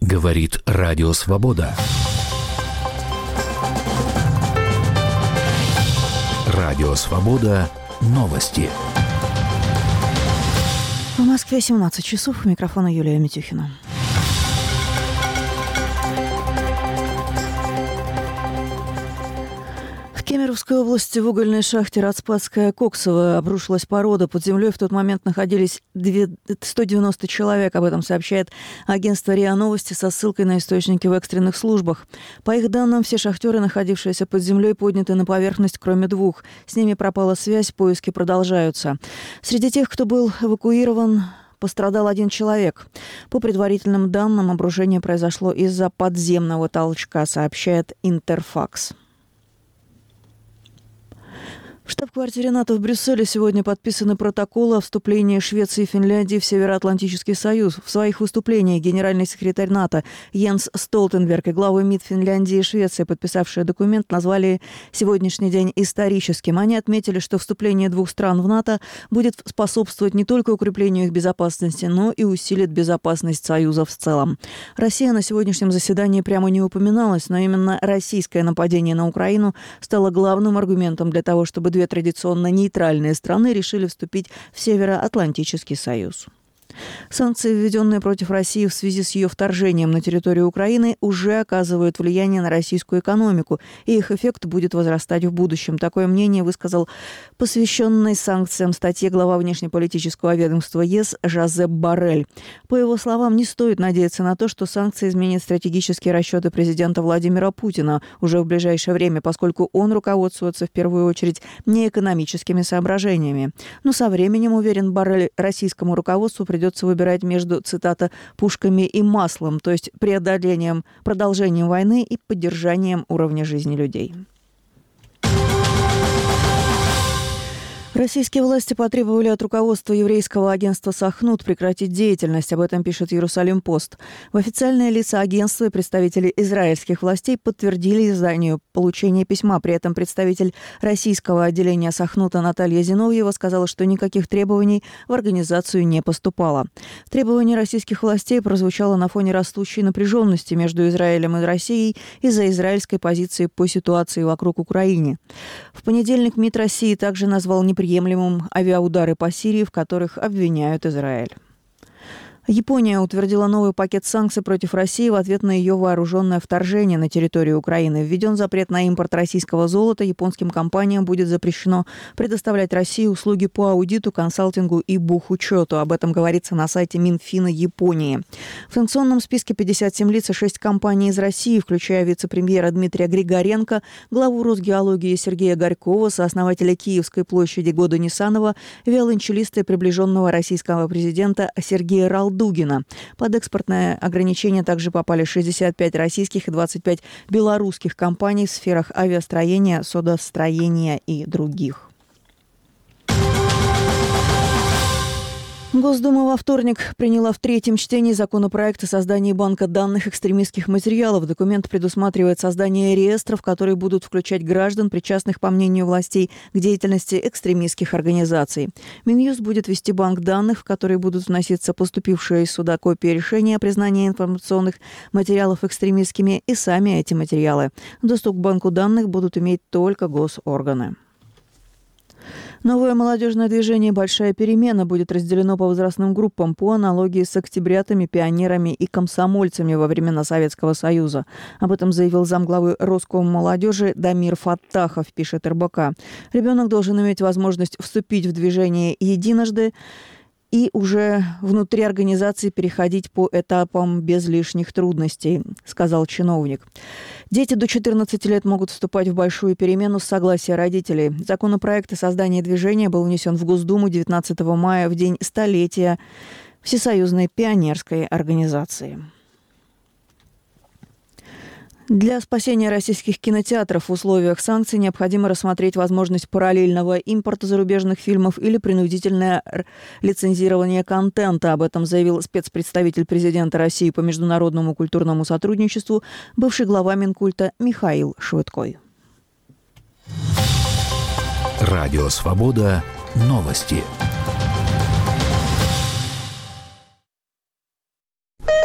Говорит Радио Свобода. Радио Свобода. Новости. В Москве 17 часов. У микрофона Юлия Митюхина. В Кемеровской области в угольной шахте Рацпадская Коксовая обрушилась порода. Под землей в тот момент находились 190 человек. Об этом сообщает агентство РИА Новости со ссылкой на источники в экстренных службах. По их данным, все шахтеры, находившиеся под землей, подняты на поверхность, кроме двух. С ними пропала связь, поиски продолжаются. Среди тех, кто был эвакуирован, пострадал один человек. По предварительным данным, обрушение произошло из-за подземного толчка, сообщает Интерфакс. В штаб-квартире НАТО в Брюсселе сегодня подписаны протоколы о вступлении Швеции и Финляндии в Североатлантический союз. В своих выступлениях генеральный секретарь НАТО Йенс Столтенберг и главы МИД Финляндии и Швеции, подписавшие документ, назвали сегодняшний день историческим. Они отметили, что вступление двух стран в НАТО будет способствовать не только укреплению их безопасности, но и усилит безопасность Союза в целом. Россия на сегодняшнем заседании прямо не упоминалась, но именно российское нападение на Украину стало главным аргументом для того, чтобы две традиционно нейтральные страны решили вступить в Североатлантический союз. Санкции, введенные против России в связи с ее вторжением на территорию Украины, уже оказывают влияние на российскую экономику, и их эффект будет возрастать в будущем. Такое мнение высказал посвященный санкциям статье глава внешнеполитического ведомства ЕС Жозеп Боррель. По его словам, не стоит надеяться на то, что санкции изменят стратегические расчеты президента Владимира Путина уже в ближайшее время, поскольку он руководствуется в первую очередь не экономическими соображениями. Но со временем, уверен Боррель, российскому руководству придется выбирать между, цитата, «пушками и маслом», то есть продолжением войны и поддержанием уровня жизни людей. Российские власти потребовали от руководства еврейского агентства «Сахнут» прекратить деятельность. Об этом пишет «Иерусалим-Пост». В официальные лица агентства и представители израильских властей подтвердили изданию получение письма. При этом представитель российского отделения «Сахнута» Наталья Зиновьева сказала, что никаких требований в организацию не поступало. Требование российских властей прозвучало на фоне растущей напряженности между Израилем и Россией из-за израильской позиции по ситуации вокруг Украины. В понедельник МИД России также назвал неприемлемым авиаудары по Сирии, в которых обвиняют Израиль. Япония утвердила новый пакет санкций против России в ответ на ее вооруженное вторжение на территорию Украины. Введен запрет на импорт российского золота. Японским компаниям будет запрещено предоставлять России услуги по аудиту, консалтингу и бухучету. Об этом говорится на сайте Минфина Японии. В санкционном списке 57 лиц и 6 компаний из России, включая вице-премьера Дмитрия Григоренко, главу Росгеологии Сергея Горькова, сооснователя Киевской площади Года Нисанова, виолончелиста и приближенного российского президента Сергея Ралдугина. Под экспортное ограничение также попали 65 российских и 25 белорусских компаний в сферах авиастроения, судостроения и других. Госдума во вторник приняла в третьем чтении законопроект о создании банка данных экстремистских материалов. Документ предусматривает создание реестров, которые будут включать граждан, причастных, по мнению властей, к деятельности экстремистских организаций. Минюст будет вести банк данных, в который будут вноситься поступившие из суда копии решения о признании информационных материалов экстремистскими и сами эти материалы. Доступ к банку данных будут иметь только госорганы. Новое молодежное движение «Большая перемена» будет разделено по возрастным группам по аналогии с октябрятами, пионерами и комсомольцами во времена Советского Союза. Об этом заявил замглавы Роскоммолодежи Дамир Фаттахов, пишет РБК. Ребенок должен иметь возможность вступить в движение единожды и уже внутри организации переходить по этапам без лишних трудностей, сказал чиновник. Дети до 14 лет могут вступать в большую перемену с согласия родителей. Законопроект о создании движения был внесен в Госдуму 19 мая в день столетия Всесоюзной пионерской организации. Для спасения российских кинотеатров в условиях санкций необходимо рассмотреть возможность параллельного импорта зарубежных фильмов или принудительное лицензирование контента. Об этом заявил спецпредставитель президента России по международному культурному сотрудничеству, бывший глава Минкульта Михаил Швыдкой. Радио «Свобода». Новости.